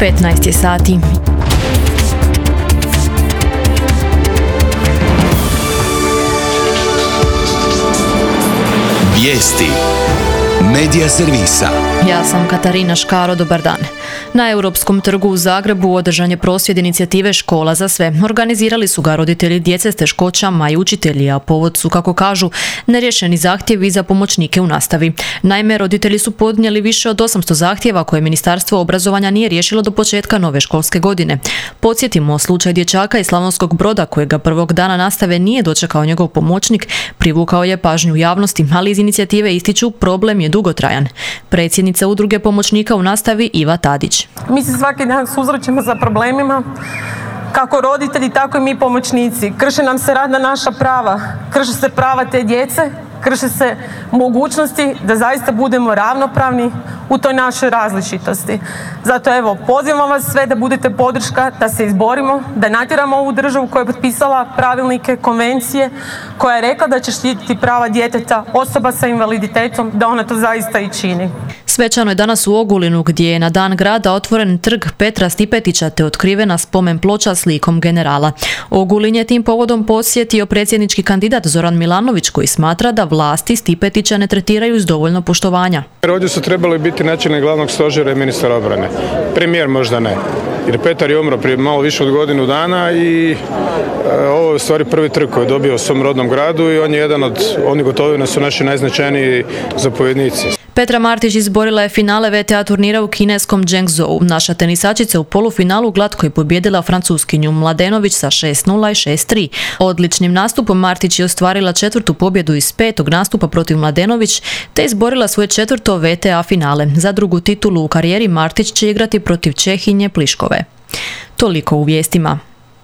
15 je sati. Vijesti Medija servisa. Ja sam Katarina Škaro, dobar dan. Na Europskom trgu u Zagrebu održan je prosvjed inicijative Škola za sve. Organizirali su ga roditelji djece s teškoćama i učitelji, a povod su, kako kažu, neriješeni zahtjevi za pomoćnike u nastavi. Naime, roditelji su podnijeli više od 800 zahtjeva koje Ministarstvo obrazovanja nije riješilo do početka nove školske godine. Podsjetimo, slučaj dječaka iz Slavonskog Broda kojega prvog dana nastave nije dočekao njegov pomoćnik, privukao je pažnju javnosti, ali iz inicijative ističu problem je dugotrajan. Predsjednica Udruge pomoćnika u nastavi Iva Tadić. Mi se svaki dan susrećemo sa problemima, kako roditelji, tako i mi pomoćnici. Krše nam se radna naša prava, krše se prava te djece, krše se mogućnosti da zaista budemo ravnopravni u toj našoj različitosti. Zato evo, pozivam vas sve da budete podrška, da se izborimo, da natjeramo ovu državu koja je potpisala pravilnike, konvencije, koja je rekla da će štititi prava djeteta, osoba sa invaliditetom, da ona to zaista i čini. Svečano je danas u Ogulinu, gdje je na dan grada otvoren trg Petra Stipetića te otkrivena spomen ploča s likom generala. Ogulin je tim povodom posjetio predsjednički kandidat Zoran Milanović, koji smatra da vlasti Stipetića ne tretiraju s dovoljno poštovanja. Ovdje su trebali biti načelnik glavnog stožera i ministar obrane. Premijer možda ne. Jer Petar je umro prije malo više od godinu dana i ovo je u stvari prvi trg koji je dobio u svom rodnom gradu i on je jedan od onih Gotovina su naši najznačajniji zapovjednici. Petra Martić izborila je finale VTA turnira u kineskom Zhengzhou. Naša tenisačica u polufinalu glatko je pobijedila Francuskinju Mladenović sa 6:0 i 6:3. Odličnim nastupom Martić je ostvarila 4. pobjedu iz 5. nastupa protiv Mladenović te izborila svoje 4. VTA finale. Za drugu titulu u karijeri Martić će igrati protiv Čehinje Pliškove. Toliko u vijestima.